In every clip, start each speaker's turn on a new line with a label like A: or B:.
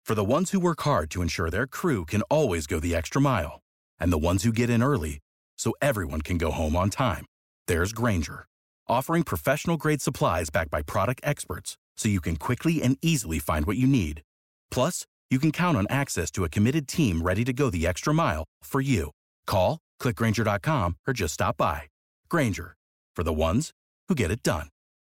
A: For the ones who work hard to ensure their crew can always go the extra mile, and the ones who get in early so everyone can go home on time, there's Grainger, offering professional-grade supplies backed by product experts so you can quickly and easily find what you need. Plus, you can count on access to a committed team ready to go the extra mile for you. Call, click Grainger.com, or just stop by. Grainger, for the ones who get it done.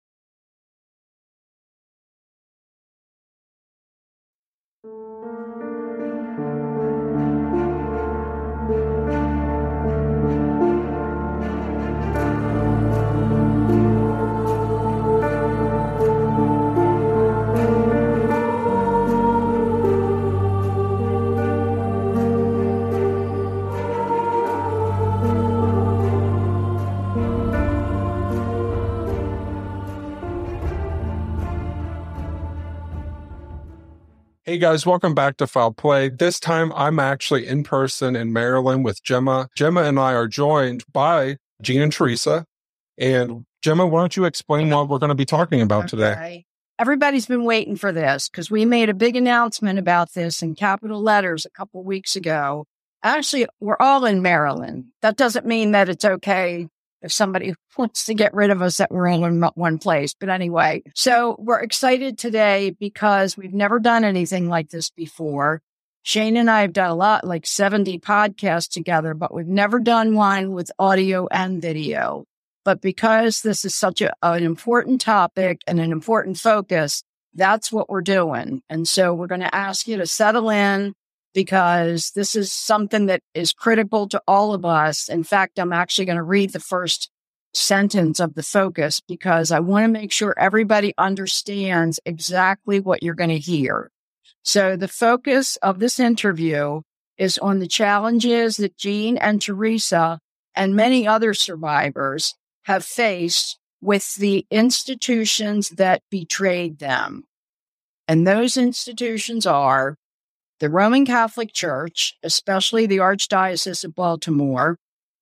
B: Hey guys, welcome back to Foul Play. This time I'm actually in person in Maryland with Gemma. Gemma and I are joined by Gene and Teresa. And Gemma, why don't you explain what we're going to be talking about today?
C: Everybody's been waiting for this because we made a big announcement about this in capital letters a couple weeks ago. Actually, we're all in Maryland. That doesn't mean that it's okay if somebody wants to get rid of us that we're all in one place. But anyway, so we're excited today because we've never done anything like this before. Shane and I have done a lot, like 70 podcasts together, but we've never done one with audio and video. But because this is such an important topic and an important focus, that's what we're doing. And so we're going to ask you to settle in, because this is something that is critical to all of us. In fact, I'm actually going to read the first sentence of the focus because I want to make sure everybody understands exactly what you're going to hear. So the focus of this interview is on the challenges that Gene and Teresa and many other survivors have faced with the institutions that betrayed them. And those institutions are the Roman Catholic Church, especially the Archdiocese of Baltimore,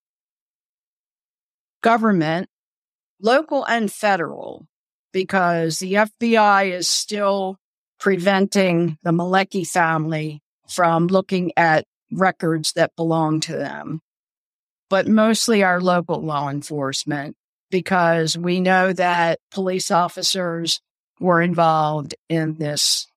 C: government, local and federal, because the FBI is still preventing the Malecki family from looking at records that belong to them, but mostly our local law enforcement, because we know that police officers were involved in this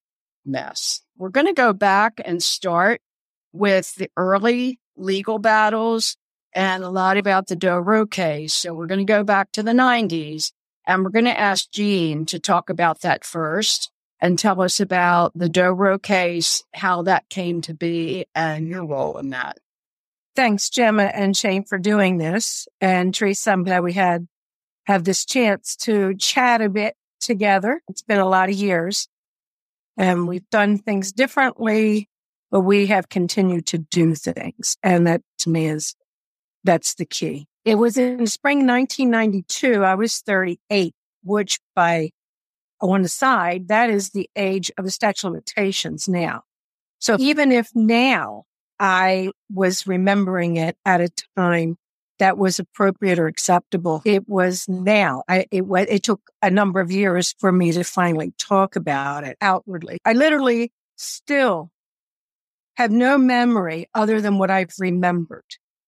C: mess. We're going to go back and start with the early legal battles and a lot about the Doe Roe case. So we're going to go back to the 90s, and we're going to ask Gene to talk about that first and tell us about the Doe Roe case, how that came to be, and your role in that.
D: Thanks, Gemma and Shane, for doing this. And Teresa, I'm glad we have this chance to chat a bit together. It's been a lot of years. And we've done things differently, but we have continued to do things. And that, to me, that's the key. It was in spring 1992. I was 38, which on the side, that is the age of the statute of limitations now. So even if now I was remembering it at a time that was appropriate or acceptable, it was now. It took a number of years for me to finally talk about it outwardly. I literally still have no memory other than what I've remembered.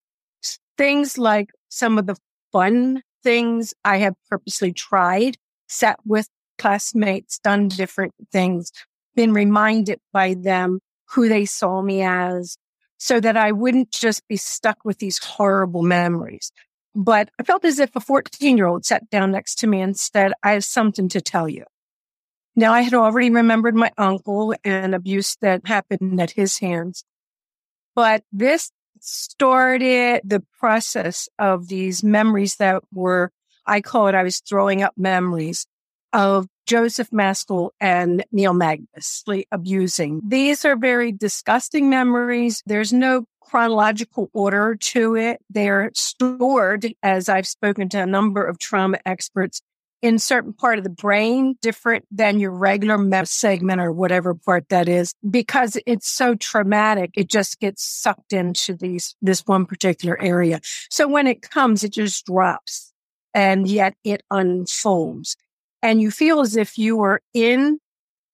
D: Things like some of the fun things I have purposely tried, sat with classmates, done different things, been reminded by them who they saw me as, so that I wouldn't just be stuck with these horrible memories. But I felt as if a 14-year-old sat down next to me and said, I have something to tell you. Now, I had already remembered my uncle and abuse that happened at his hands. But this started the process of these memories that were, I was throwing up memories of Joseph Maskell and Neil Magnus abusing. These are very disgusting memories. There's no chronological order to it. They're stored, as I've spoken to a number of trauma experts, in certain part of the brain, different than your regular segment or whatever part that is, because it's so traumatic. It just gets sucked into this one particular area. So when it comes, it just drops, and yet it unfolds. And you feel as if you were in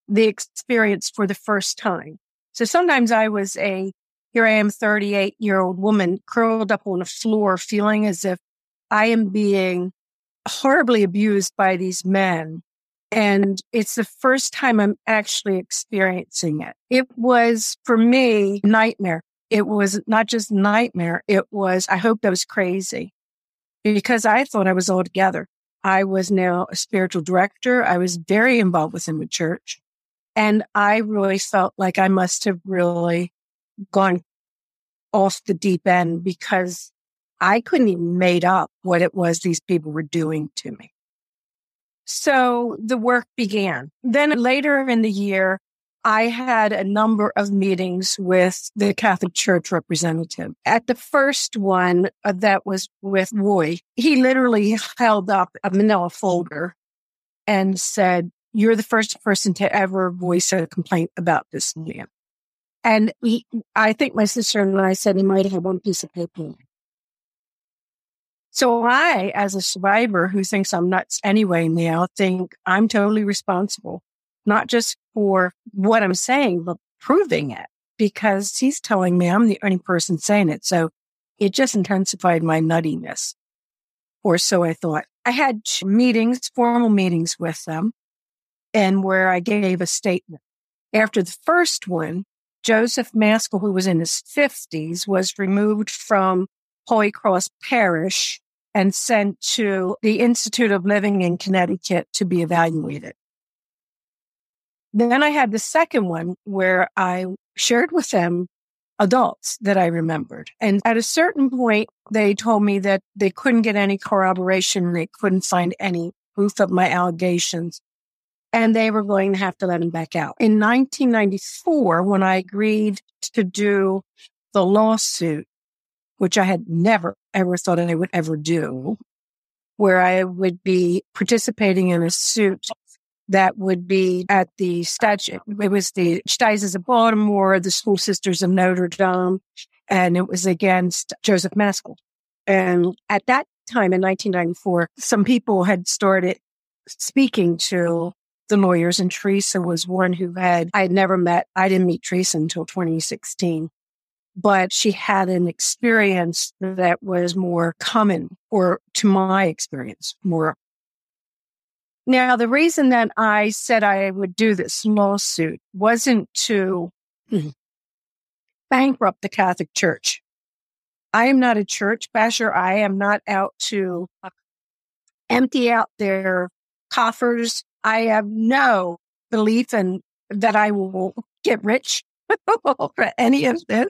D: the experience for the first time. So sometimes here I am, 38-year-old woman curled up on the floor, feeling as if I am being horribly abused by these men. And it's the first time I'm actually experiencing it. It was, for me, nightmare. It was not just nightmare. It was, I hoped I was crazy because I thought I was all together. I was now a spiritual director. I was very involved within the church. And I really felt like I must have really gone off the deep end because I couldn't even made up what it was these people were doing to me. So the work began. Then later in the year, I had a number of meetings with the Catholic Church representative. At the first one that was with Roy, he literally held up a manila folder and said, "You're the first person to ever voice a complaint about this man." And I think my sister and I said he might have had one piece of paper. So I, as a survivor who thinks I'm nuts anyway now, think I'm totally responsible, not just for what I'm saying, but proving it, because he's telling me I'm the only person saying it. So it just intensified my nuttiness, or so I thought. I had meetings, formal meetings with them, and where I gave a statement. After the first one, Joseph Maskell, who was in his 50s, was removed from Holy Cross Parish and sent to the Institute of Living in Connecticut to be evaluated. Then I had the second one where I shared with them adults that I remembered. And at a certain point, they told me that they couldn't get any corroboration. They couldn't find any proof of my allegations. And they were going to have to let him back out. In 1994, when I agreed to do the lawsuit, which I had never, ever thought I would ever do, where I would be participating in a suit that would be at the statute. It was the Archdiocese of Baltimore, the School Sisters of Notre Dame, and it was against Joseph Maskell. And at that time in 1994, some people had started speaking to the lawyers, and Teresa was one who I had never met. I didn't meet Teresa until 2016. But she had an experience that was more common, or to my experience, more. Now, the reason that I said I would do this lawsuit wasn't to bankrupt the Catholic Church. I am not a church basher. I am not out to empty out their coffers. I have no belief in that I will get rich for any of this.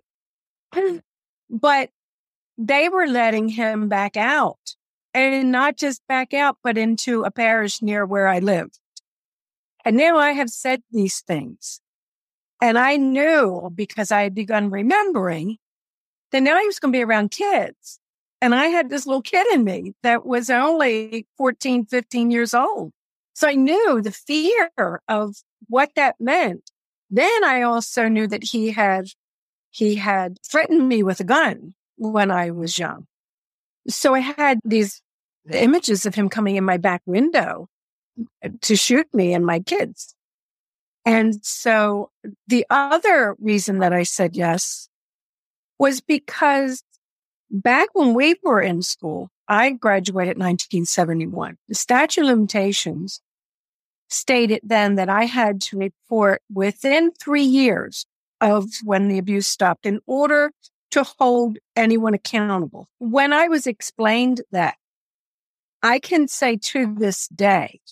D: But they were letting him back out, and not just back out, but into a parish near where I lived. And now I have said these things, and I knew, because I had begun remembering, that now he was going to be around kids. And I had this little kid in me that was only 14, 15 years old. So I knew the fear of what that meant. Then I also knew that he had threatened me with a gun when I was young. So I had these images of him coming in my back window to shoot me and my kids. And so the other reason that I said yes was because back when we were in school, I graduated in 1971. The statute of limitations stated then that I had to report within 3 years of when the abuse stopped in order to hold anyone accountable. When I was explained that, I can say to this day,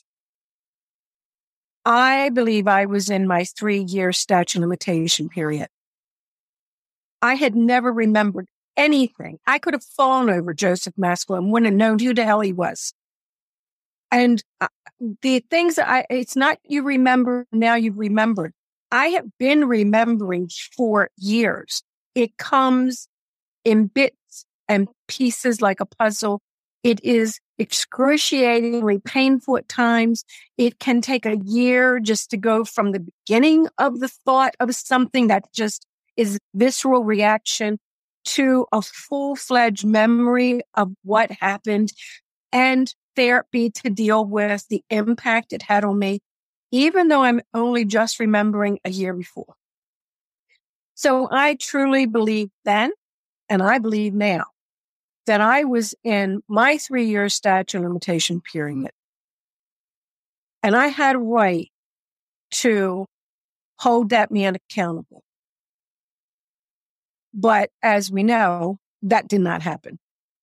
D: I believe I was in my 3-year statute of limitation period. I had never remembered anything. I could have fallen over Joseph Maskell and wouldn't have known who the hell he was. And the things that it's not you remember, now you've remembered. I have been remembering for years. It comes in bits and pieces like a puzzle. It is excruciatingly painful at times. It can take a year just to go from the beginning of the thought of something that just is visceral reaction to a full-fledged memory of what happened, and therapy to deal with the impact it had on me. even though I'm only just remembering a year before. So I truly believe then, and I believe now, that I was in my 3-year statute of limitation period. And I had a right to hold that man accountable. But as we know, that did not happen.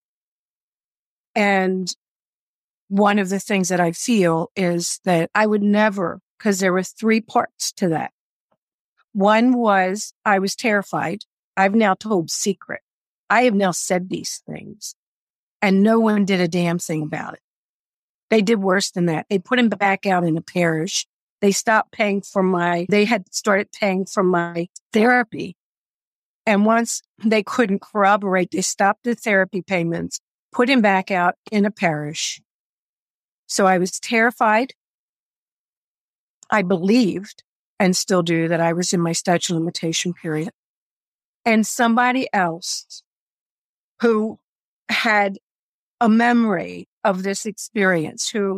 D: And one of the things that I feel is that I would never, because there were 3 parts to that. One was I was terrified. I've now told secret. I have now said these things, and no one did a damn thing about it. They did worse than that. They put him back out in a parish. They stopped paying for they had started paying for my therapy. And once they couldn't corroborate, they stopped the therapy payments, put him back out in a parish. So I was terrified. I believed, and still do, that I was in my statute of limitation period. And somebody else who had a memory of this experience, who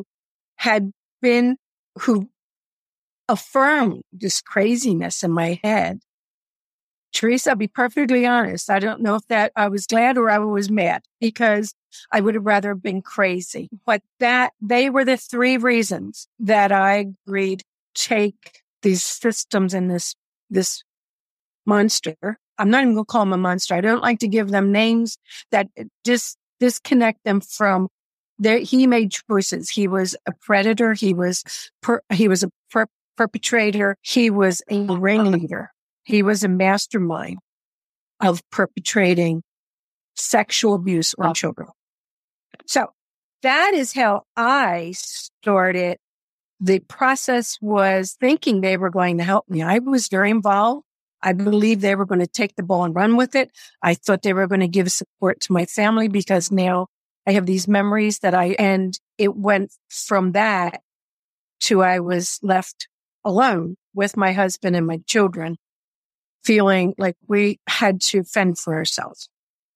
D: affirmed this craziness in my head. Teresa, I'll be perfectly honest. I don't know if that I was glad or I was mad, because I would have rather been crazy. But they were the 3 reasons that I agreed to take these systems and this monster. I'm not even going to call him a monster. I don't like to give them names that just disconnect them from he made choices. He was a predator. He was a perpetrator. He was a ringleader. He was a mastermind of perpetrating sexual abuse on children. So that is how I started. The process was thinking they were going to help me. I was very involved. I believed they were going to take the ball and run with it. I thought they were going to give support to my family, because now I have these memories and it went from that to I was left alone with my husband and my children, feeling like we had to fend for ourselves.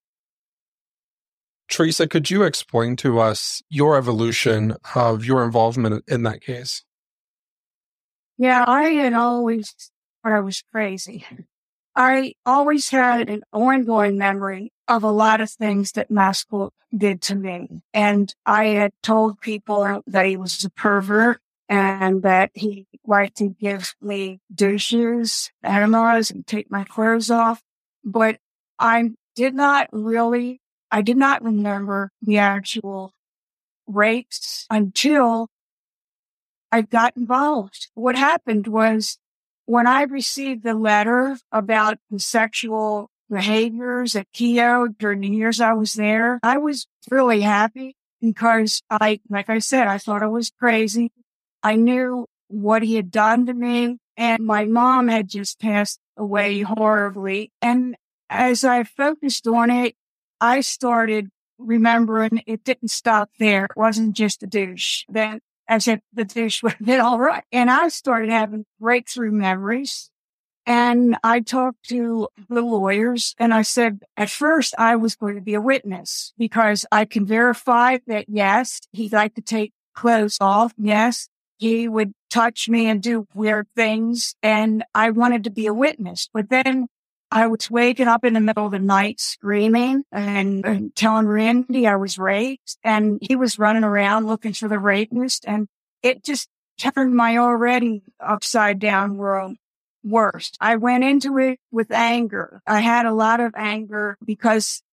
B: Teresa, could you explain to us your evolution of your involvement in that case?
C: Yeah, I had always thought I was crazy. I always had an ongoing memory of a lot of things that Maskell did to me. And I had told people that he was a pervert and that he liked to give me douches, enemas, and take my clothes off. But I did not remember the actual rapes until I got involved. What happened was, when I received the letter about the sexual behaviors at Keough during the years I was there, I was really happy, because like I said, I thought I was crazy. I knew what he had done to me, and my mom had just passed away horribly. And as I focused on it, I started remembering it didn't stop there. It wasn't just a douche. Then I said the douche would have been all right. And I started having breakthrough memories. And I talked to the lawyers, and I said, at first I was going to be a witness, because I can verify that, yes, he'd like to take clothes off. Yes, he would touch me and do weird things. And I wanted to be a witness. But then I was waking up in the middle of the night screaming and telling Randy I was raped, and he was running around looking for the rapist, and it just turned my already upside down world worse. I went into it with anger. I had a lot of anger because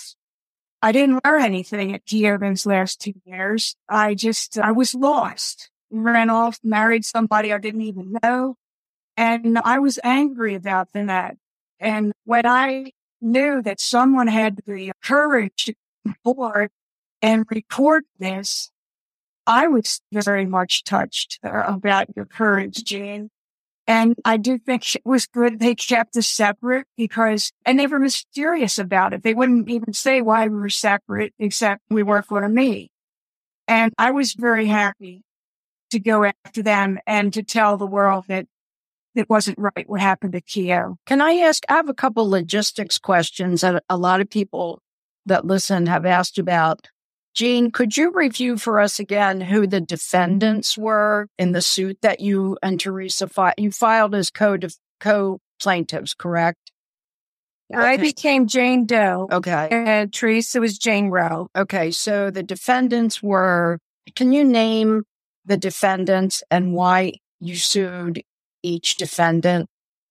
C: I didn't learn anything at Keough those last 2 years. I was lost. Ran off, married somebody I didn't even know, and I was angry about that. And when I knew that someone had the courage to come forward and report this, I was very much touched about your courage, Jean. And I do think it was good they kept us separate, and they were mysterious about it. They wouldn't even say why we were separate, except we weren't going to meet. And I was very happy to go after them and to tell the world that it wasn't right what happened to Keough. Can I ask, I have a couple logistics questions that a lot of people that listen have asked about. Jean, could you review for us again who the defendants were in the suit that you and Teresa filed? You filed as co-plaintiffs, correct?
D: I became Jane Doe.
C: Okay.
D: And Teresa was Jane Roe.
C: Okay. So the defendants were, can you name the defendants and why you sued each defendant?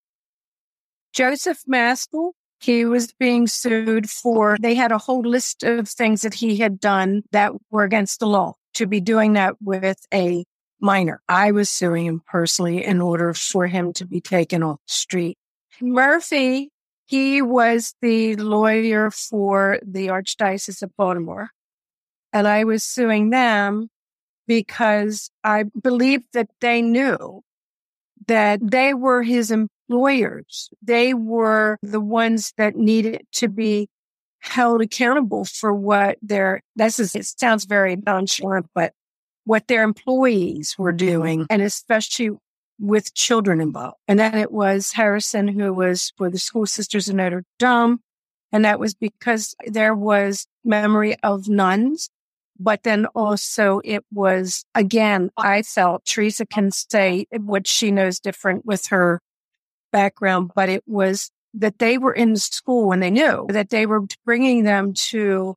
D: Joseph Maskell, he was being sued for, they had a whole list of things that he had done that were against the law, to be doing that with a minor. I was suing him personally in order for him to be taken off the street. Murphy, he was the lawyer for the Archdiocese of Baltimore. And I was suing them because I believed that they knew that they were his employers. They were the ones that needed to be held accountable for what it sounds very nonchalant, but what their employees were doing, and especially with children involved. And then it was Harrison, who was for the School Sisters of Notre Dame. And that was because there was memory of nuns. But then also it was, again, I felt Teresa can say what she knows different with her background, but it was that they were in school and they knew that they were bringing them to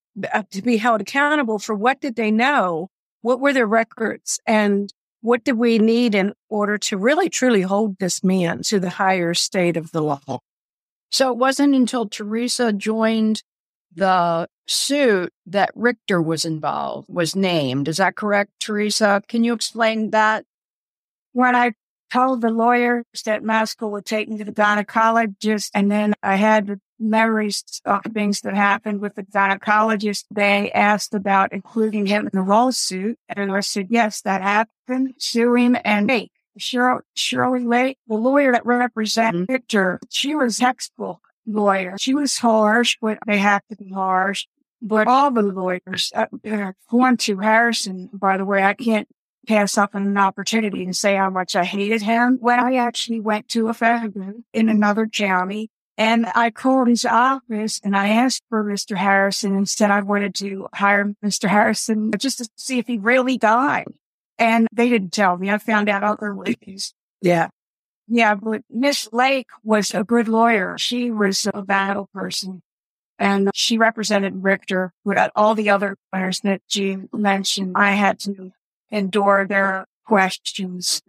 D: be held accountable for what did they know, what were their records, and what did we need in order to really, truly hold this man to the higher state of the law.
C: So it wasn't until Teresa joined the suit that Richter was named. Is that correct, Teresa? Can you explain that?
E: When I told the lawyers that Maskell would take me to the gynecologist, and then I had the memories of things that happened with the gynecologist, they asked about including him in the lawsuit. And I said, yes, that happened. Sue him. And hey, Shirley Lake, the lawyer that represented Victor, she was textbook lawyer. She was harsh, but they have to be harsh. But all the lawyers, going to Harrison, by the way, I can't pass up an opportunity to say how much I hated him. When I actually went to a phone in another county, and I called his office and I asked for Mr. Harrison and said I wanted to hire Mr. Harrison just to see if he really died. And they didn't tell me. I found out other ways.
D: Yeah.
E: Yeah, but Miss Lake was a good lawyer. She was a battle person. And she represented Richter. But all the other lawyers that Jean mentioned, I had to endure their questions.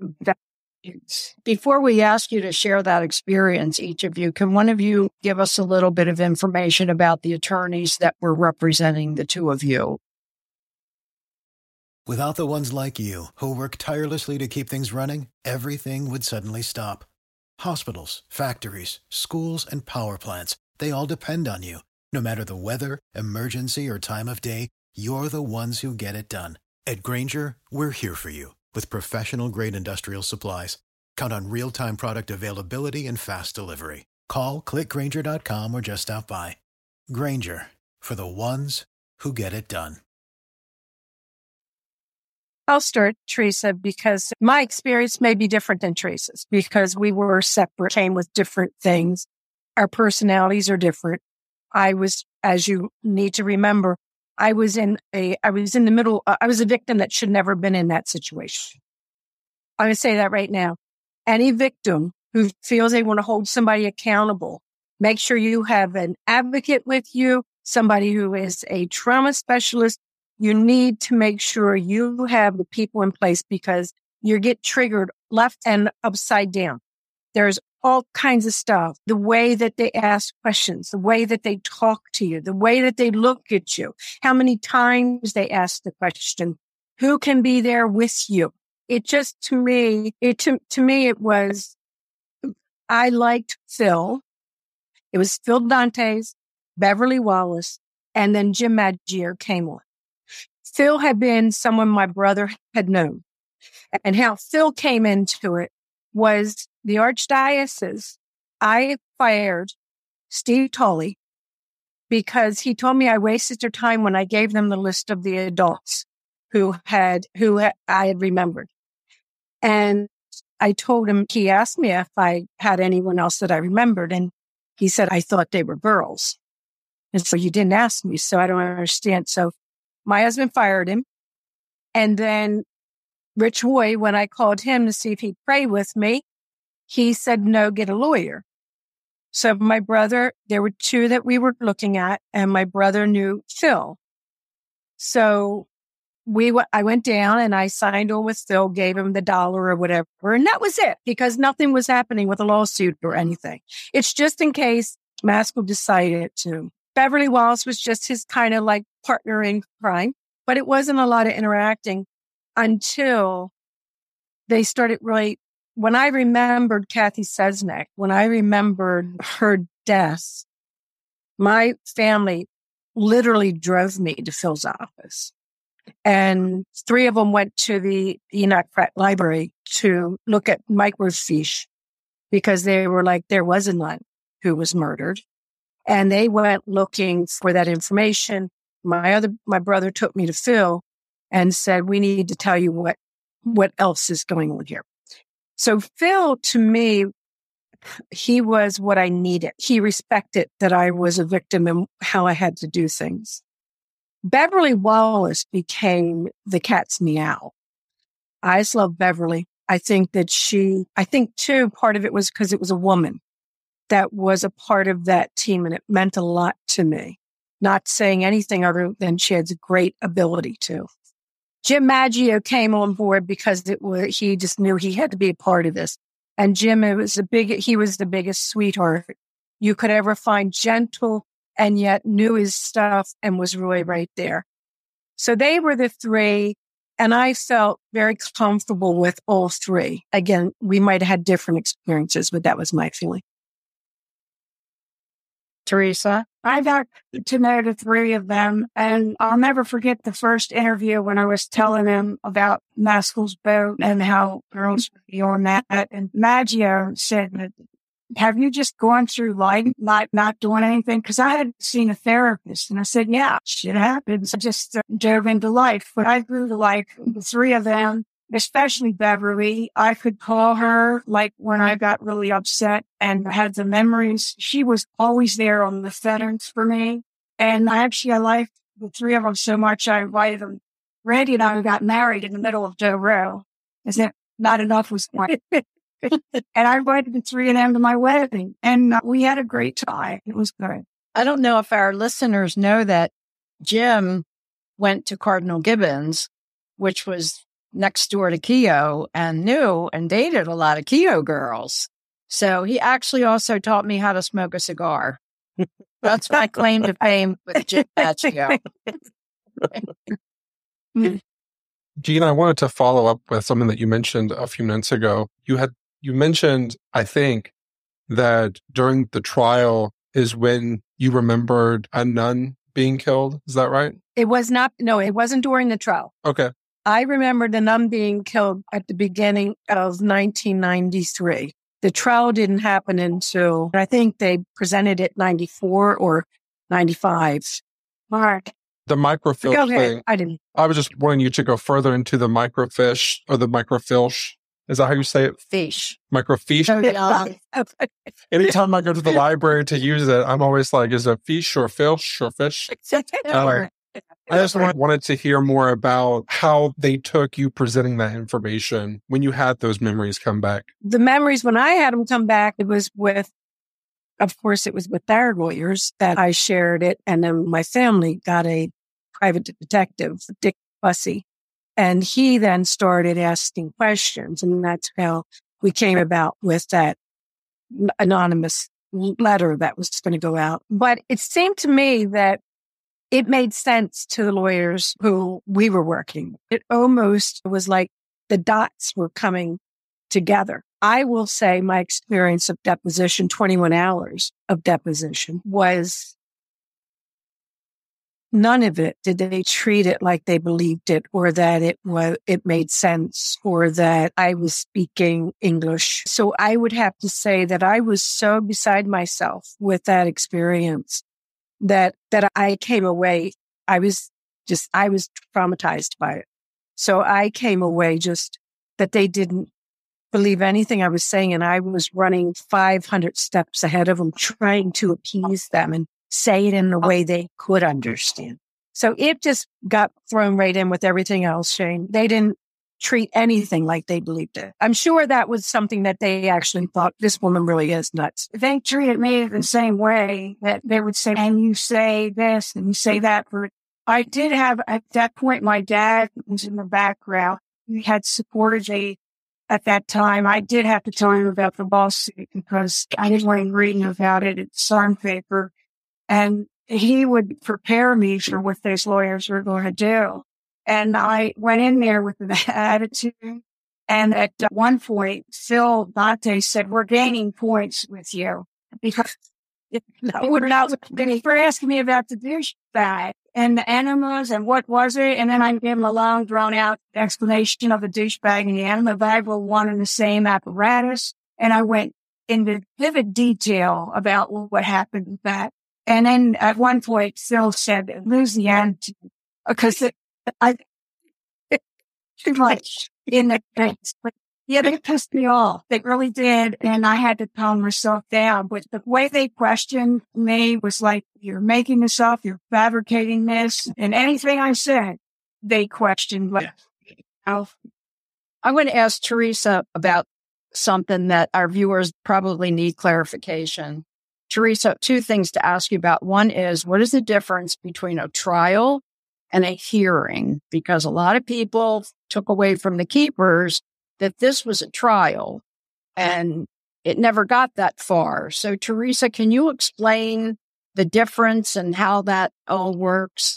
C: Before we ask you to share that experience, each of you, can one of you give us a little bit of information about the attorneys that were representing the two of you?
F: Without the ones like you, who work tirelessly to keep things running, everything would suddenly stop. Hospitals, factories, schools, and power plants, they all depend on you. No matter the weather, emergency, or time of day, you're the ones who get it done. At Grainger, we're here for you with professional-grade industrial supplies. Count on real-time product availability and fast delivery. Call, click Grainger.com, or just stop by. Grainger, for the ones who get it done.
D: I'll start, Teresa, because my experience may be different than Teresa's because we were separate, came with different things. Our personalities are different. I was, as you need to remember, I was in the middle. I was a victim that should never have been in that situation. I'm going to say that right now. Any victim who feels they want to hold somebody accountable, make sure you have an advocate with you, somebody who is a trauma specialist. You need to make sure you have the people in place because you get triggered left and upside down. There's all kinds of stuff. The way that they ask questions, the way that they talk to you, the way that they look at you, how many times they ask the question, who can be there with you? It just, to me, it was, I liked Phil. It was Phil Dantes, Beverly Wallace, and then Jim Magier came on. Phil had been someone my brother had known. And how Phil came into it was the Archdiocese. I fired Steve Tolley because he told me I wasted their time when I gave them the list of the adults who I had remembered. And I told him, he asked me if I had anyone else that I remembered. And he said, I thought they were girls. And so you didn't ask me. So I don't understand. So my husband fired him. And then Rich Hoy, when I called him to see if he'd pray with me, he said, no, get a lawyer. So my brother, there were two that we were looking at, and my brother knew Phil. So I went down and I signed on with Phil, gave him the $1 or whatever. And that was it, because nothing was happening with a lawsuit or anything. It's just in case Maskell decided to. Beverly Wallace was just his kind of like partner in crime, but it wasn't a lot of interacting until they started really. When I remembered Kathy Sesnick, when I remembered her death, my family literally drove me to Phil's office. And 3 of them went to the Enoch Pratt Library to look at microfiche because they were like, there was a nun who was murdered. And they went looking for that information. My brother took me to Phil and said, we need to tell you what else is going on here. So Phil, to me, he was what I needed. He respected that I was a victim and how I had to do things. Beverly Wallace became the cat's meow. I just love Beverly. I think too, part of it was because it was a woman that was a part of that team, and it meant a lot to me. Not saying anything other than she has a great ability to. Jim Maggio came on board because he just knew he had to be a part of this. And Jim, he was the biggest sweetheart you could ever find, gentle and yet knew his stuff and was really right there. So they were the 3, and I felt very comfortable with all 3. Again, we might have had different experiences, but that was my feeling.
C: Teresa?
E: I got to know the 3 of them, and I'll never forget the first interview when I was telling him about Maskell's boat and how girls would be on that. And Maggio said, have you just gone through life not doing anything? Because I had seen a therapist, and I said, yeah, shit happens. I just dove into life. But I grew to like the 3 of them, especially Beverly. I could call her like when I got really upset and had the memories. She was always there on the phones for me. And I liked the 3 of them so much, I invited them. Randy and I got married in the middle of Joe Row. As if not enough was going. And I invited the 3 of them to my wedding. And we had a great time. It was good.
C: I don't know if our listeners know that Jim went to Cardinal Gibbons, which was next door to Keogh, and knew and dated a lot of Keogh girls. So he actually also taught me how to smoke a cigar. That's my claim to fame with Jim Maggio.
B: Jean, I wanted to follow up with something that you mentioned a few minutes ago. You mentioned, I think, that during the trial is when you remembered a nun being killed. Is that right?
D: It was not. No, it wasn't during the trial.
B: Okay.
D: I remember the nun being killed at the beginning of 1993. The trial didn't happen until, I think they presented it 94 or 95.
E: Mark.
B: The microfiche thing. I was just wanting you to go further into the microfiche or the microfilch. Is that how you say it?
C: Fiche.
B: Microfiche? Anytime I go to the library to use it, I'm always like, is it fiche or filch or fish? I just wanted to hear more about how they took you presenting that information when you had those memories come back.
D: The memories, when I had them come back, it was with their lawyers that I shared it. And then my family got a private detective, Dick Bussey. And he then started asking questions. And that's how we came about with that anonymous letter that was going to go out. But it seemed to me that it made sense to the lawyers who we were working. It almost was like the dots were coming together. I will say my experience of deposition, 21 hours of deposition, was none of it did they treat it like they believed it, or that it made sense, or that I was speaking English. So I would have to say that I was so beside myself with that experience that I came away. I was traumatized by it. So I came away just that they didn't believe anything I was saying. And I was running 500 steps ahead of them, trying to appease them and say it in a way they could understand. So it just got thrown right in with everything else, Shane. They didn't treat anything like they believed it. I'm sure that was something that they actually thought, this woman really is nuts.
E: They treated me the same way, that they would say, and you say this and you say that. I did have, at that point, my dad was in the background. He had supported me at that time. I did have to tell him about the lawsuit because I didn't want him reading about it in Sun paper. And he would prepare me for what those lawyers were going to do. And I went in there with an attitude. And at one point, Phil Dante said, we're gaining points with you because they were asking me about the douchebag and the enemas and what was it. And then I gave him a long, drawn out explanation of the douchebag and the enema bag were one and the same apparatus. And I went into vivid detail about what happened with that. And then at one point, Phil said, lose the attitude because I too much in the face. But yeah, they pissed me off. They really did. And I had to calm myself down. But the way they questioned me was like, you're making this up. You're fabricating this. And anything I said, they questioned. Like,
C: I want to ask Teresa about something that our viewers probably need clarification. Teresa, two things to ask you about. One is, what is the difference between a trial and a hearing? Because a lot of people took away from the keepers that this was a trial and it never got that far. So, Teresa, can you explain the difference and how that all works?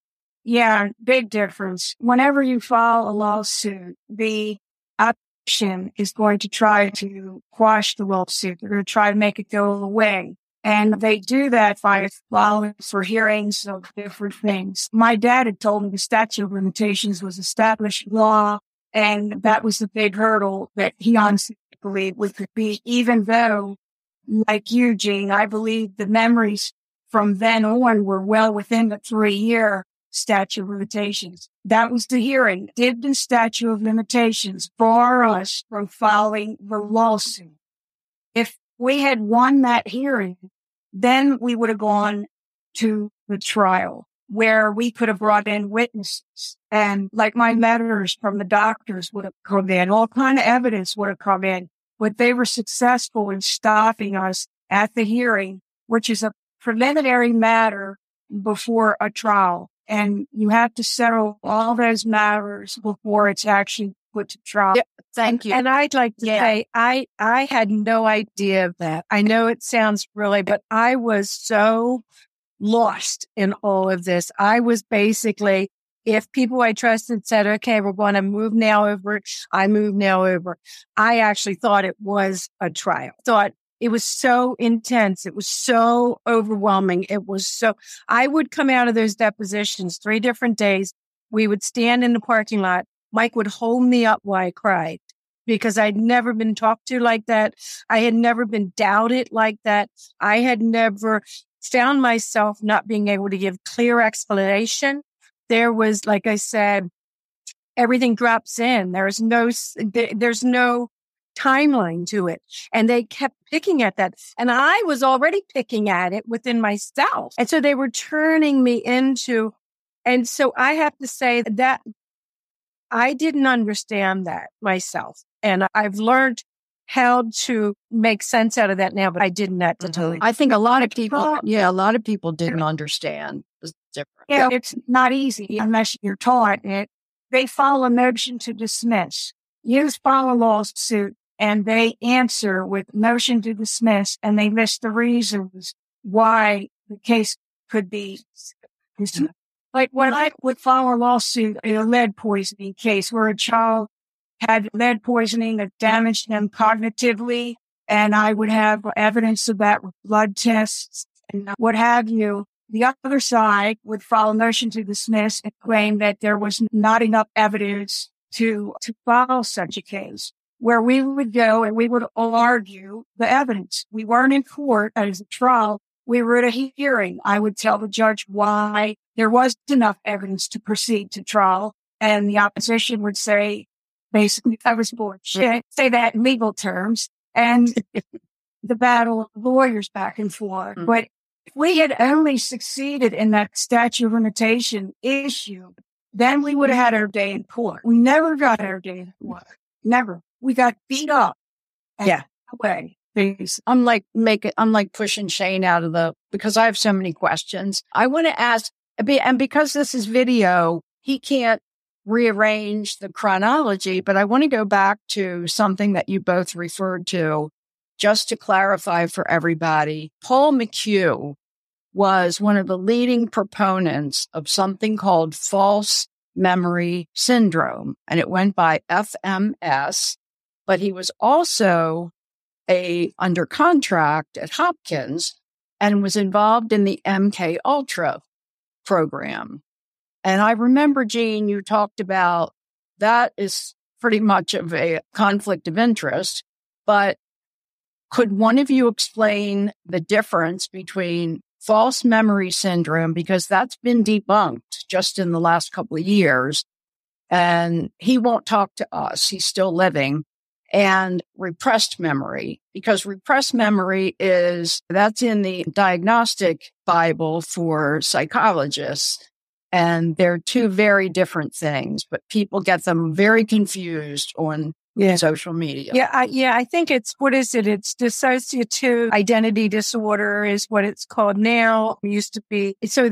E: Yeah, big difference. Whenever you file a lawsuit, the opposition is going to try to quash the lawsuit. They're going to try to make it go away. And they do that by filing for hearings of different things. My dad had told me the statute of limitations was established law, and that was the big hurdle that he honestly believed we could beat, even though, like you, Jean, I believe the memories from then on were well within the 3-year statute of limitations. That was the hearing. Did the statute of limitations bar us from filing the lawsuit? If we had won that hearing, then we would have gone to the trial where we could have brought in witnesses. And like my letters from the doctors would have come in, all kind of evidence would have come in. But they were successful in stopping us at the hearing, which is a preliminary matter before a trial. And you have to settle all those matters before it's actually put to trial.
C: Yeah, thank you.
D: And I'd like to say, I had no idea of that. I know it sounds really, but I was so lost in all of this. I was basically, if people I trusted said, okay, we're going to move now over, I move now over. I actually thought it was a trial. Thought it was so intense. It was so overwhelming. I would come out of those depositions 3 different days. We would stand in the parking lot. Mike would hold me up while I cried because I'd never been talked to like that. I had never been doubted like that. I had never found myself not being able to give clear explanation. There was, like I said, everything drops in. There's no timeline to it. And they kept picking at that. And I was already picking at it within myself. And so they were turning me into, and so I have to say that I didn't understand that myself. And I've learned how to make sense out of that now, but I didn't at the time.
C: I think a lot of people didn't understand. It's different.
E: Yeah, it's not easy unless you're taught it. They file a motion to dismiss. You file a lawsuit and they answer with motion to dismiss and they list the reasons why the case could be dismissed. Like when I would file a lawsuit in a lead poisoning case where a child had lead poisoning that damaged them cognitively, and I would have evidence of that with blood tests and what have you, the other side would file a motion to dismiss and claim that there was not enough evidence to file such a case, where we would go and we would argue the evidence. We weren't in court as a trial. We were at a hearing. I would tell the judge why there wasn't enough evidence to proceed to trial. And the opposition would say, basically, I was bullshit. Say that in legal terms. And the battle of lawyers back and forth. But If we had only succeeded in that statute of limitation issue, then we would have had our day in court. We never got our day in court. Never. We got beat up.
C: Yeah.
E: Way.
C: I'm like pushing Shane out of because I have so many questions. I want to ask, and because this is video, he can't rearrange the chronology, but I want to go back to something that you both referred to just to clarify for everybody. Paul McHugh was one of the leading proponents of something called false memory syndrome, and it went by FMS, but he was also under contract at Hopkins and was involved in the MK Ultra program. And I remember, Jean, you talked about that is pretty much of a conflict of interest, but could one of you explain the difference between false memory syndrome, because that's been debunked just in the last couple of years, and he won't talk to us, he's still living, and repressed memory, because repressed memory that's in the diagnostic Bible for psychologists. And they're two very different things, but people get them very confused on social media.
D: I think it's, what is it? It's dissociative identity disorder is what it's called now. It used to be. So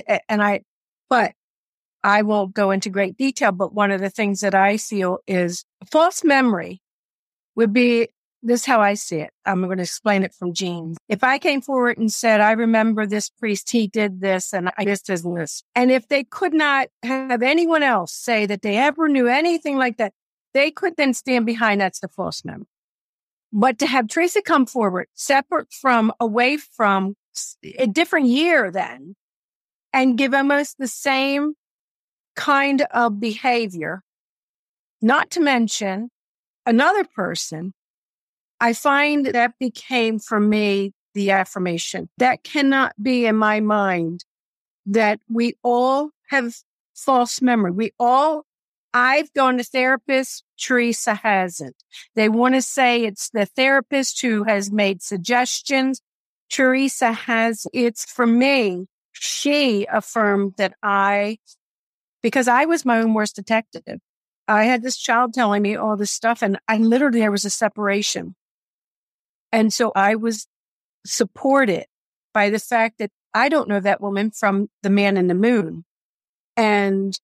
D: but I won't go into great detail, but one of the things that I feel is false memory would be, this is how I see it. I'm going to explain it from Jean. If I came forward and said, I remember this priest, he did this and this. And if they could not have anyone else say that they ever knew anything like that, they could then stand behind that's the false memory. But to have Teresa come forward, away from a different year then, and give almost the same kind of behavior, not to mention another person, I find that became for me the affirmation. That cannot be in my mind that we all have false memory. I've gone to therapists, Teresa hasn't. They want to say it's the therapist who has made suggestions. Teresa has. It's for me, she affirmed that because I was my own worst detective. I had this child telling me all this stuff, and there was a separation. And so I was supported by the fact that I don't know that woman from the Man in the Moon. And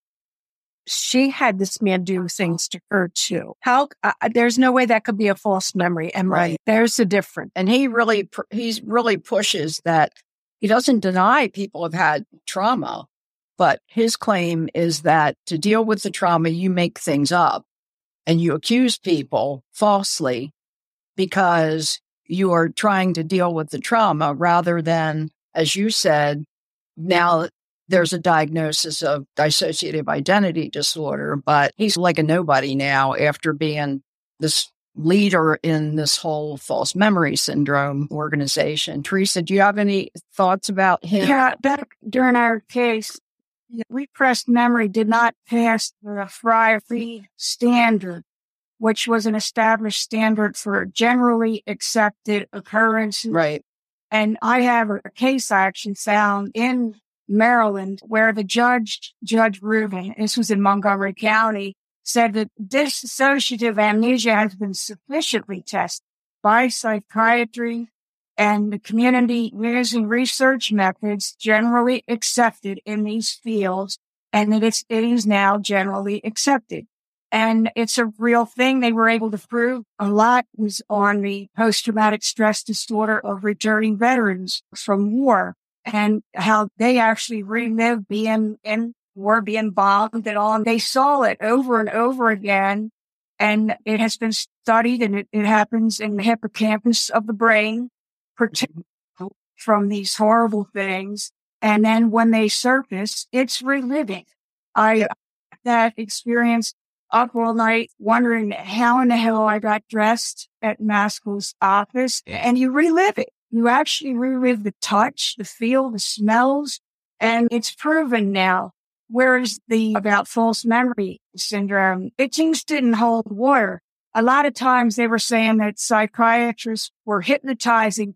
D: she had this man do things to her too. There's no way that could be a false memory. And right. There's the difference.
C: And he really pushes that. He doesn't deny people have had trauma, but his claim is that to deal with the trauma, you make things up and you accuse people falsely because you are trying to deal with the trauma rather than, as you said, now there's a diagnosis of dissociative identity disorder, but he's like a nobody now after being this leader in this whole false memory syndrome organization. Teresa, do you have any thoughts about him?
E: Yeah, back during our case, repressed memory did not pass the Frye-Reed standard, which was an established standard for generally accepted occurrences.
C: Right.
E: And I have a case I actually found in Maryland where the Judge Rubin, this was in Montgomery County, said that dissociative amnesia has been sufficiently tested by psychiatry and the community using research methods generally accepted in these fields, and that it is now generally accepted. And it's a real thing. They were able to prove a lot was on the post-traumatic stress disorder of returning veterans from war and how they actually relived being in war, being bombed and all. They saw it over and over again. And it has been studied, and it happens in the hippocampus of the brain, protect from these horrible things. And then when they surface, it's reliving. I had that experience up all night wondering how in the hell I got dressed at Maskell's office. And you relive it. You actually relive the touch, the feel, the smells, and it's proven now. Whereas about false memory syndrome, it just didn't hold water. A lot of times they were saying that psychiatrists were hypnotizing people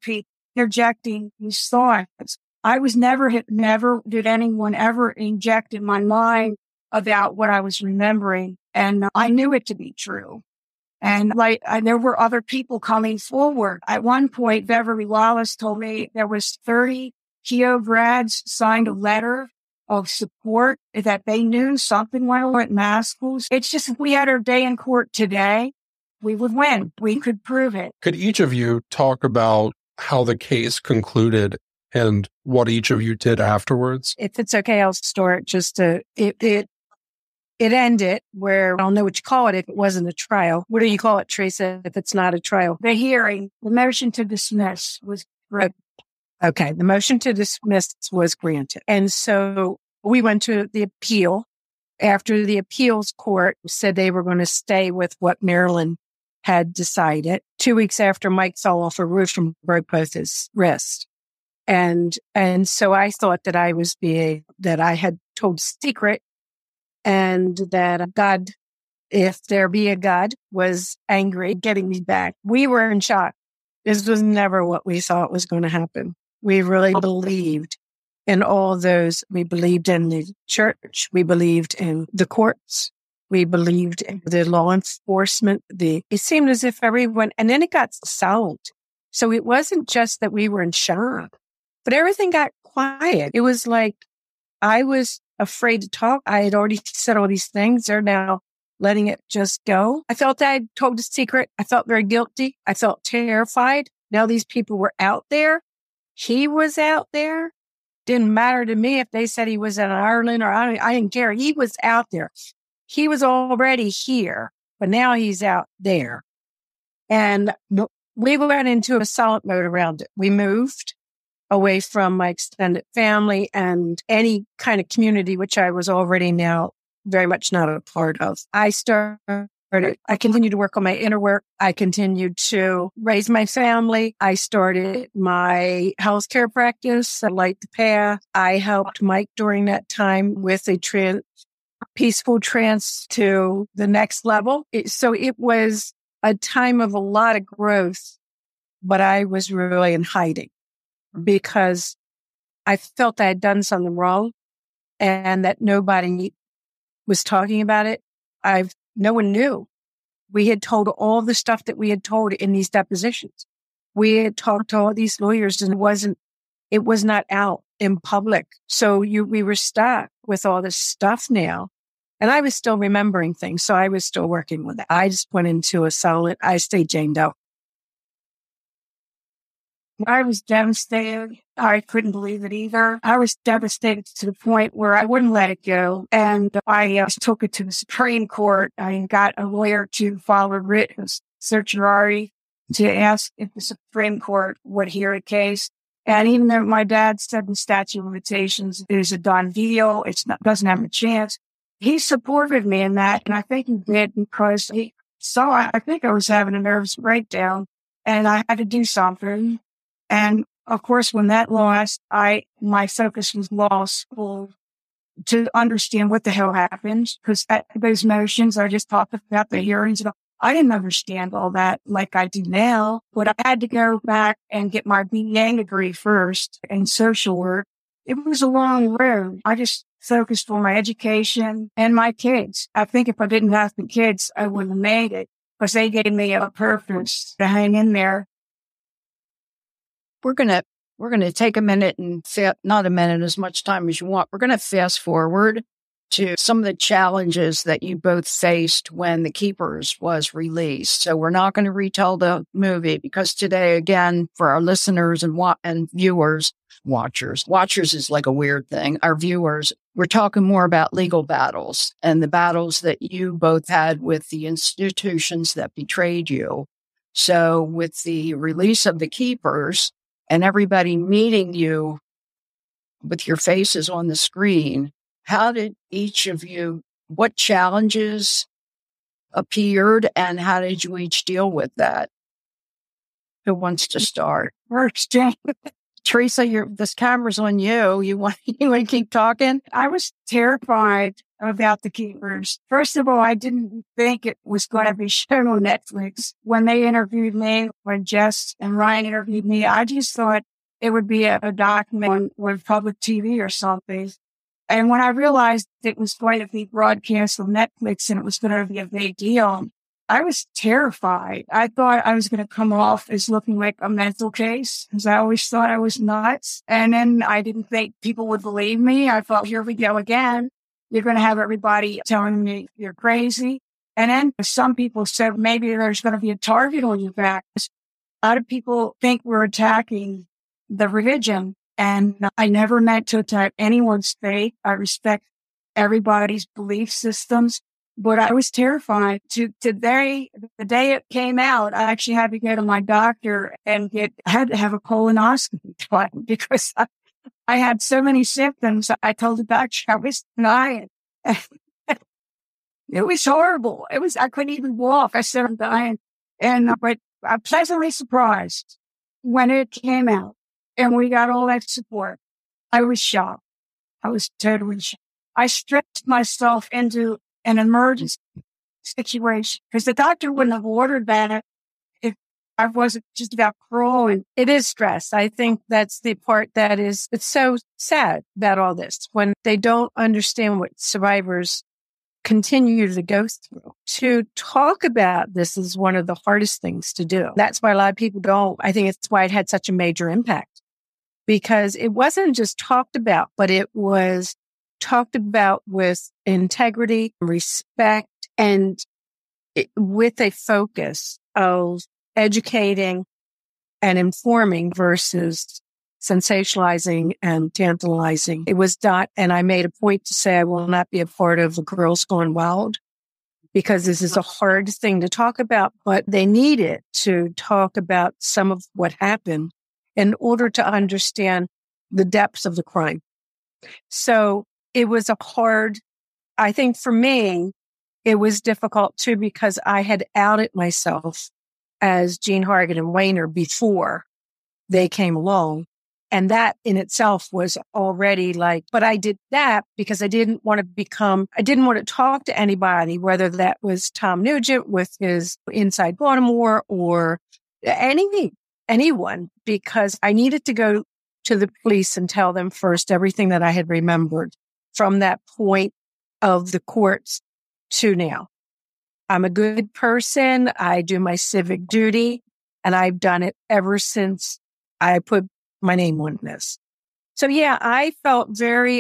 E: interjecting these thoughts. I was never did anyone ever inject in my mind about what I was remembering. And I knew it to be true. And there were other people coming forward. At one point, Beverly Wallace told me there was 30 Keough grads signed a letter of support that they knew something went on at Maskell's. It's just, if we had our day in court today, we would win. We could prove it.
B: Could each of you talk about how the case concluded and what each of you did afterwards?
D: If it's okay, I'll start it ended where, I don't know what you call it if it wasn't a trial. What do you call it, Teresa, if it's not a trial?
E: The hearing, the motion to dismiss was granted.
D: Okay, the motion to dismiss was granted. And so we went to the appeal. After the appeals court said they were going to stay with what Maryland had decided. 2 weeks after, Mike fell off a roof and broke both his wrists. And so I thought that I had told secret, and that God, if there be a God, was angry getting me back. We were in shock. This was never what we thought was going to happen. We really believed in all those. We believed in the church. We believed in the courts. We believed in the law enforcement. It seemed as if everyone, and then it got solved. So it wasn't just that we were in shock, but everything got quiet. It was like I was afraid to talk. I had already said all these things. They're now letting it just go. I felt I had told a secret. I felt very guilty. I felt terrified. Now these people were out there. He was out there. Didn't matter to me if they said he was in Ireland or I didn't care. He was out there. He was already here, but now he's out there. And we went into a silent mode around it. We moved away from my extended family and any kind of community, which I was already now very much not a part of. I continued to work on my inner work. I continued to raise my family. I started my healthcare practice at Light the Path. I helped Mike during that time with a peaceful trance to the next level. So it was a time of a lot of growth, but I was really in hiding because I felt I had done something wrong and that nobody was talking about it. No one knew. We had told all the stuff that we had told in these depositions. We had talked to all these lawyers and it was not out in public. So we were stuck with all this stuff now. And I was still remembering things. So I was still working with it. I just went into I stayed chained out.
E: I was devastated. I couldn't believe it either. I was devastated to the point where I wouldn't let it go. And I took it to the Supreme Court. I got a lawyer to file a writ of certiorari to ask if the Supreme Court would hear a case. And even though my dad said the statute of limitations is a done deal, doesn't have a chance, he supported me in that. And I think he did because he saw, I think I was having a nervous breakdown and I had to do something. And of course, when that lost, my focus was law school to understand what the hell happened. Because those motions, I just talked about the hearings. I didn't understand all that like I do now. But I had to go back and get my BA degree first in social work. It was a long road. I just focused on my education and my kids. I think if I didn't have the kids, I wouldn't have made it because they gave me a purpose to hang in there.
C: We're going to take a minute and not a minute, as much time as you want. We're going to fast forward to some of the challenges that you both faced when The Keepers was released. So we're not going to retell the movie because today, again, for our listeners and viewers, watchers is like a weird thing. Our viewers, we're talking more about legal battles and the battles that you both had with the institutions that betrayed you. So with the release of The Keepers, and everybody meeting you with your faces on the screen, how did each of you, what challenges appeared and how did you each deal with that? Who wants to start?
E: First, Jane.
C: Teresa, this camera's on you. You want to keep talking?
E: I was terrified about The Keepers. First of all, I didn't think it was going to be shown on Netflix. When they interviewed me, when Jess and Ryan interviewed me, I just thought it would be a document on public TV or something. And when I realized it was going to be broadcast on Netflix and it was going to be a big deal, I was terrified. I thought I was going to come off as looking like a mental case because I always thought I was nuts. And then I didn't think people would believe me. I thought, here we go again. You're going to have everybody telling me you're crazy. And then some people said maybe there's going to be a target on your back. A lot of people think we're attacking the religion. And I never meant to attack anyone's faith. I respect everybody's belief systems. But I was terrified. The day it came out, I actually had to go to my doctor and had to have a colonoscopy because I had so many symptoms. I told the doctor I was dying. It was horrible. I couldn't even walk. I said I'm dying. But I'm pleasantly surprised when it came out and we got all that support. I was shocked. I was totally shocked. I stretched myself into an emergency situation because the doctor wouldn't have ordered that if I wasn't just about crawling.
D: It is stress. I think that's the part it's so sad about all this when they don't understand what survivors continue to go through. To talk about this is one of the hardest things to do. That's why a lot of people don't. I think it's why it had such a major impact because it wasn't just talked about, but it was talked about with integrity, respect, and with a focus of educating and informing versus sensationalizing and tantalizing. It was not, and I made a point to say I will not be a part of the Girls Gone Wild because this is a hard thing to talk about, but they needed to talk about some of what happened in order to understand the depths of the crime. So it was I think for me, it was difficult too because I had outed myself as Jean Hargan and Wayner before they came along. And that in itself was already but I did that because I didn't want to talk to anybody, whether that was Tom Nugent with his Inside Baltimore or anyone, because I needed to go to the police and tell them first everything that I had remembered from that point of the courts to now. I'm a good person. I do my civic duty, and I've done it ever since I put my name on this. So yeah, I felt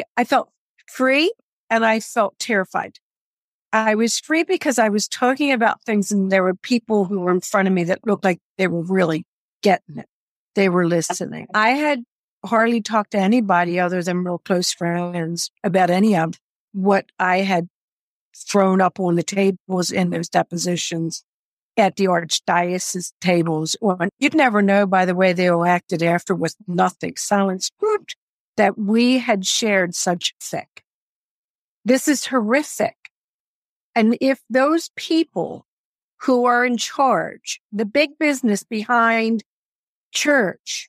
D: free and I felt terrified. I was free because I was talking about things and there were people who were in front of me that looked like they were really getting it. They were listening. I had hardly talked to anybody other than real close friends about any of what I had thrown up on the tables in those depositions at the archdiocese tables. You'd never know by the way they all acted after with nothing. Silence proved that we had shared such thick. This is horrific. And if those people who are in charge, the big business behind church,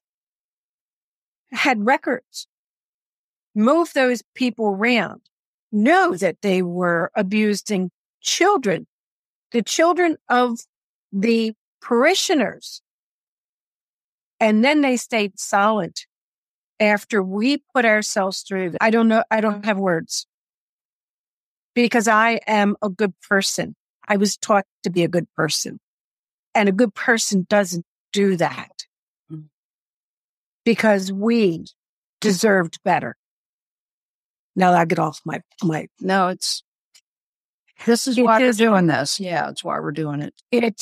D: had records, move those people around, know that they were abusing children, the children of the parishioners. And then they stayed silent after we put ourselves through. I don't know. I don't have words because I am a good person. I was taught to be a good person, and a good person doesn't do that because we deserved better. Now I get off my.
C: No, this is why we're doing this. Yeah, it's why we're doing it.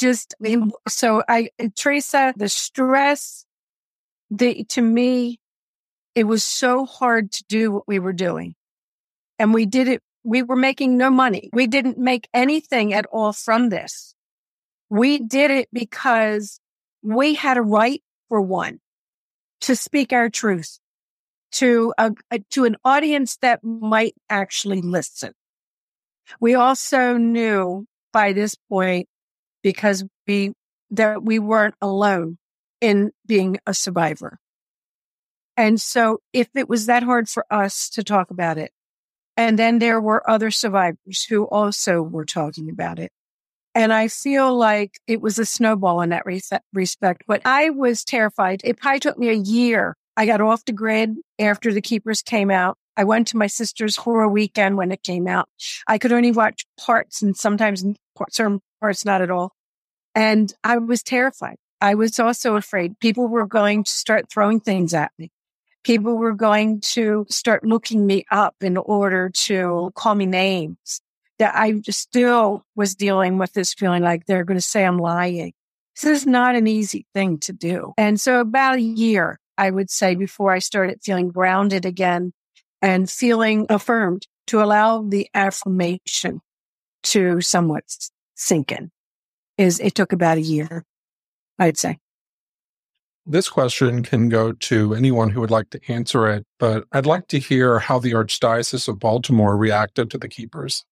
D: Teresa, the stress, to me, it was so hard to do what we were doing. And we did it. We were making no money. We didn't make anything at all from this. We did it because we had a right, for one, to speak our truth to an audience that might actually listen. We also knew by this point, because that we weren't alone in being a survivor. And so if it was that hard for us to talk about it, And then there were other survivors who also were talking about it. And I feel like it was a snowball in that respect. But I was terrified. It probably took me a year. I got off the grid after The Keepers came out. I went to my sister's horror weekend when it came out. I could only watch parts and sometimes certain parts not at all. And I was terrified. I was also afraid people were going to start throwing things at me. People were going to start looking me up in order to call me names. That I just still was dealing with this feeling like they're going to say I'm lying. This is not an easy thing to do. And so about a year, I would say, before I started feeling grounded again and feeling affirmed to allow the affirmation to somewhat sink in. It took about a year, I'd say.
B: This question can go to anyone who would like to answer it, but I'd like to hear how the Archdiocese of Baltimore reacted to The Keepers.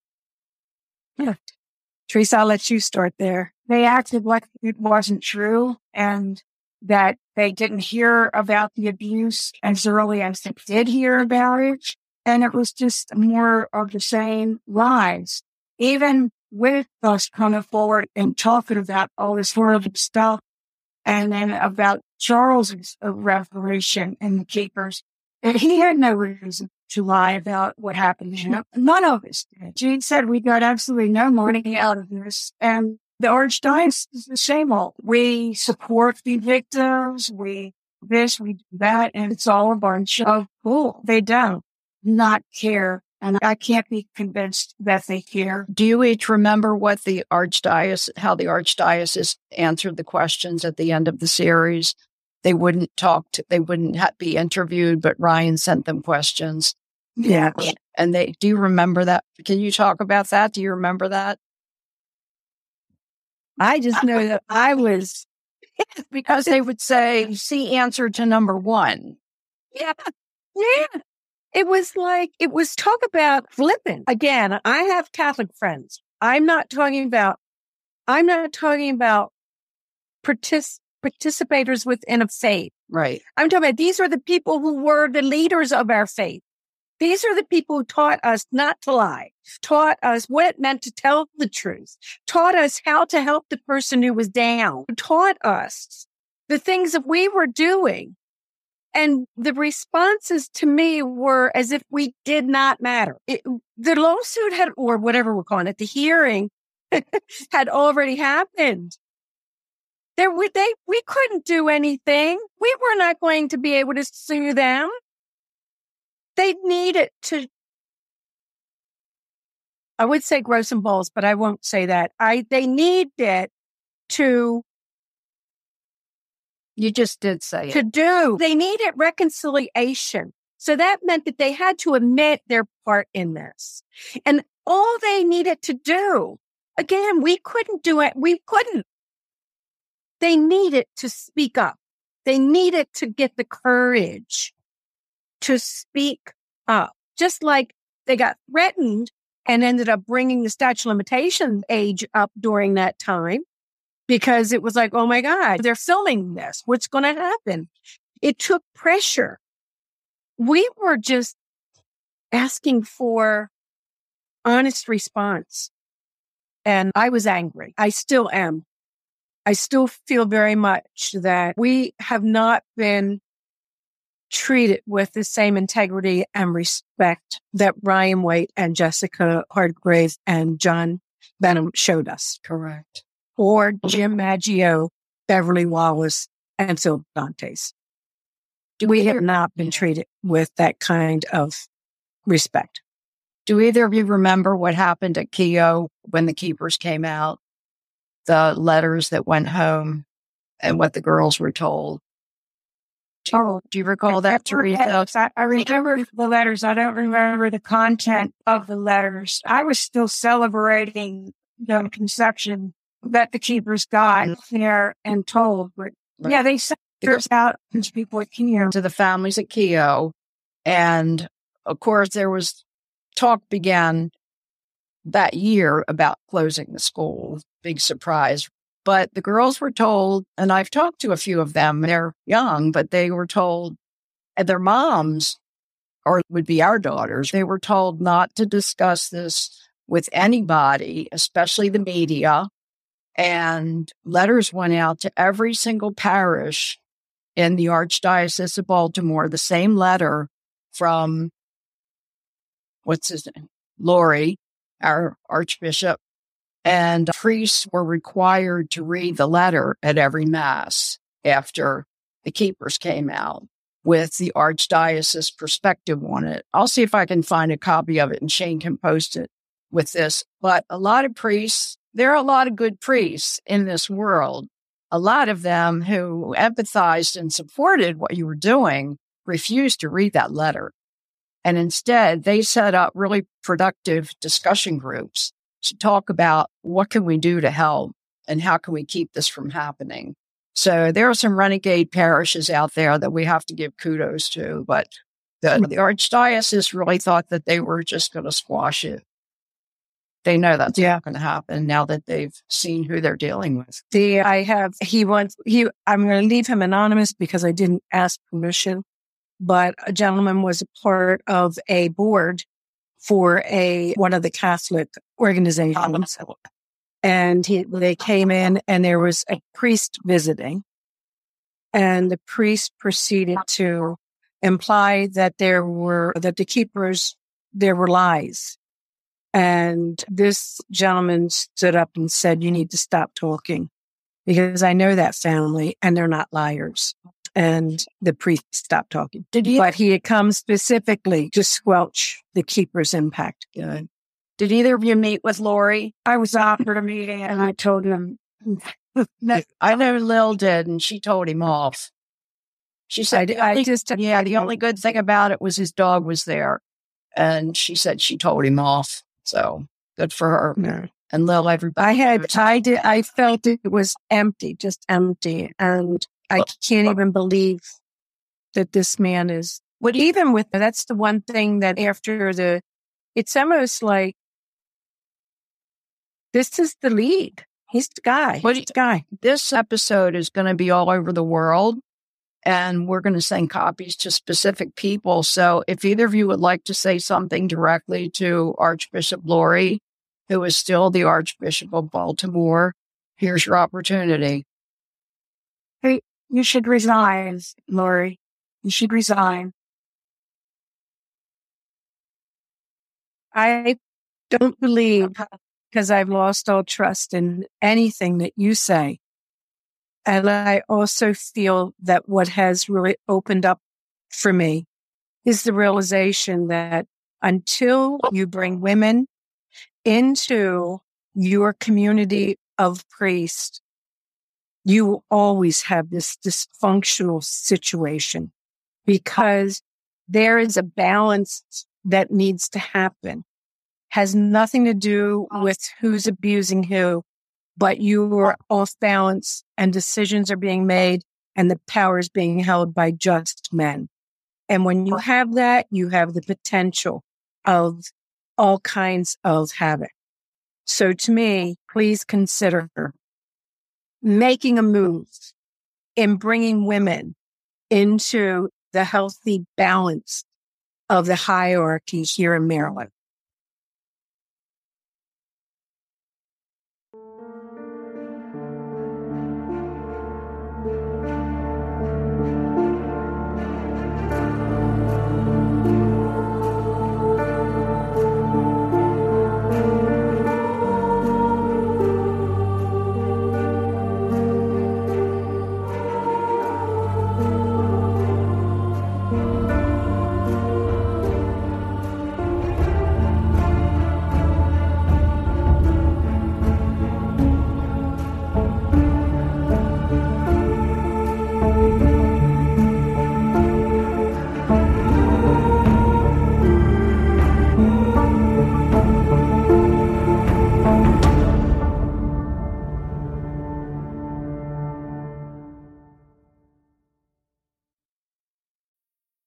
D: Yeah. Teresa, I'll let you start there.
E: They acted like it wasn't true and that they didn't hear about the abuse as early as they did hear about it. And it was just more of the same lies. Even with us coming forward and talking about all this horrible stuff and then about Charles's reparation and The Keepers, and he had no reason to lie about what happened to him. None of us did. Jean said we got absolutely no money out of this. And the Archdiocese is the same old. We support the victims. We this, we do that. And it's all a bunch of bull. They don't not care. And I can't be convinced that they care.
C: Do you each remember what how the Archdiocese answered the questions at the end of the series? They wouldn't they wouldn't be interviewed, but Ryan sent them questions.
D: Yeah.
C: And do you remember that? Can you talk about that? Do you remember that?
D: I just know that I was,
C: because they would say, see answer to number 1.
D: Yeah. Yeah. It was talk about flipping. Again, I have Catholic friends. I'm not talking about participators within a faith.
C: Right.
D: I'm talking about these are the people who were the leaders of our faith. These are the people who taught us not to lie, taught us what it meant to tell the truth, taught us how to help the person who was down, taught us the things that we were doing. And the responses to me were as if we did not matter. The lawsuit or whatever we're calling it, the hearing had already happened. We couldn't do anything. We were not going to be able to sue them. They needed to, I would say grow some balls, but I won't say that. They needed to.
C: You just did say
D: it. They needed reconciliation. So that meant that they had to admit their part in this. And all they needed to do, again, we couldn't do it. We couldn't. They needed to speak up. They needed to get the courage to speak up. Just like they got threatened and ended up bringing the statute of limitations age up during that time because it was like, oh my God, they're filming this. What's going to happen? It took pressure. We were just asking for honest response. And I was angry. I still am. I still feel very much that we have not been treated with the same integrity and respect that Ryan Waite and Jessica Hargrave and John Benham showed us.
C: Correct.
D: Or Jim Maggio, Beverly Wallace, and Phil Dantes. We have not been treated with that kind of respect.
C: Do either of you remember what happened at Keogh when The Keepers came out? The letters that went home and what the girls were told. Do you recall that, Teresa?
E: I remember the letters. I don't remember the content of the letters. I was still celebrating the conception that The Keepers got there and told. But yeah, they sent letters out to people at Keogh.
C: To the families at Keogh. And of course, talk began that year about closing the school. Big surprise. But the girls were told, and I've talked to a few of them, they're young, but they were told, and their moms or it would be our daughters. They were told not to discuss this with anybody, especially the media. And letters went out to every single parish in the Archdiocese of Baltimore, the same letter from, what's his name? Lori, our Archbishop. And priests were required to read the letter at every Mass after the keepers came out with the Archdiocese perspective on it. I'll see if I can find a copy of it and Shane can post it with this. But a lot of priests, there are a lot of good priests in this world. A lot of them who empathized and supported what you were doing refused to read that letter. And instead, they set up really productive discussion groups to talk about what can we do to help and how can we keep this from happening. So there are some renegade parishes out there that we have to give kudos to, but the Archdiocese really thought that they were just going to squash it. They know that's not going to happen now that they've seen who they're dealing with.
D: I'm going to leave him anonymous because I didn't ask permission, but a gentleman was a part of a board for one of the Catholic organizations. And they came in and there was a priest visiting, and the priest proceeded to imply that the keepers, there were lies. And this gentleman stood up and said, you need to stop talking because I know that family and they're not liars. And the priest stopped talking. But he had come specifically to squelch the keeper's impact.
C: Did either of you meet with Lori?
E: I was offered a meeting and I told him.
C: I know Lil did, and she told him off. She said, the only good thing about it was his dog was there. And she said she told him off. So good for her.
D: No.
C: And Lil, everybody.
D: I felt it was empty, just empty. And I can't even believe that this man is, that's the one thing that it's almost like, this is the lead. He's the guy.
C: This episode is going to be all over the world, and we're going to send copies to specific people. So if either of you would like to say something directly to Archbishop Lori, who is still the Archbishop of Baltimore, here's your opportunity.
E: Hey, you should resign, Lori. You should resign.
D: I don't believe, because I've lost all trust in anything that you say. And I also feel that what has really opened up for me is the realization that until you bring women into your community of priests, you will always have this dysfunctional situation because there is a balance that needs to happen. Has nothing to do with who's abusing who, but you are off balance and decisions are being made and the power is being held by just men. And when you have that, you have the potential of all kinds of havoc. So to me, please consider making a move in bringing women into the healthy balance of the hierarchy here in Maryland.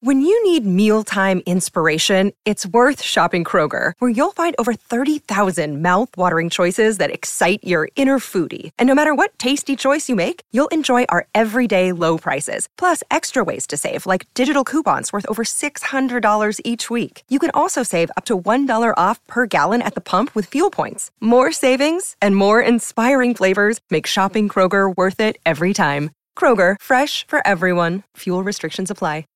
G: When you need mealtime inspiration, it's worth shopping Kroger, where you'll find over 30,000 mouth-watering choices that excite your inner foodie. And no matter what tasty choice you make, you'll enjoy our everyday low prices, plus extra ways to save, like digital coupons worth over $600 each week. You can also save up to $1 off per gallon at the pump with fuel points. More savings and more inspiring flavors make shopping Kroger worth it every time. Kroger, fresh for everyone. Fuel restrictions apply.